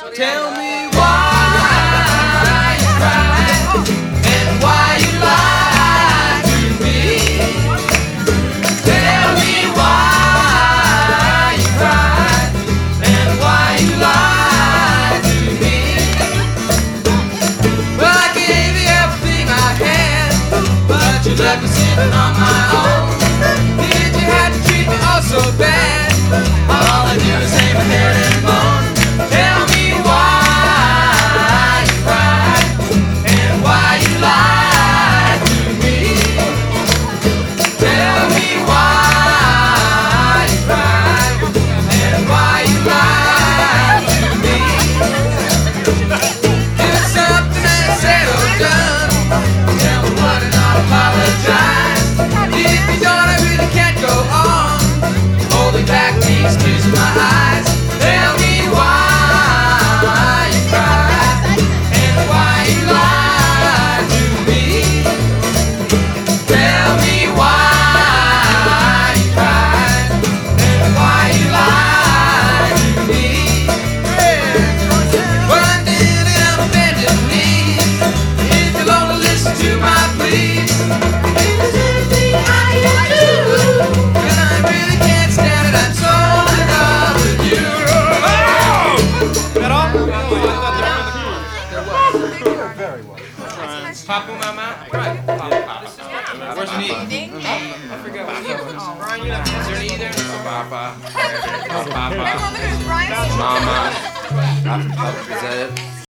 Tell me why you cried and why you lied to me. Tell me why you cried and why you lied to me. Well, I gave you everything I had, but you left me sitting on my own. Did you have to treat me oh so bad? All I do is hang my head and moan. Tell me why you cried and why you lied to me. Tell me why you cried and why you lied to me. If it's something that's said or done, tell me what and I'll apologize. If you don't, I really can't go on holding back these tears in my eyes. Tell me why you cried and why you lied to me. Tell me why you cried and why you lied to me. Well, I did it on bended knees. If you'll only listen to my pleas, if there's anything I can do, then I really can't stand it. I'm so in love with you. Papa Mama? Right. Papa. Where's an E? I forgot what E was. Brian, you're not is there an E there? Papa. Papa. Mama. Is that it?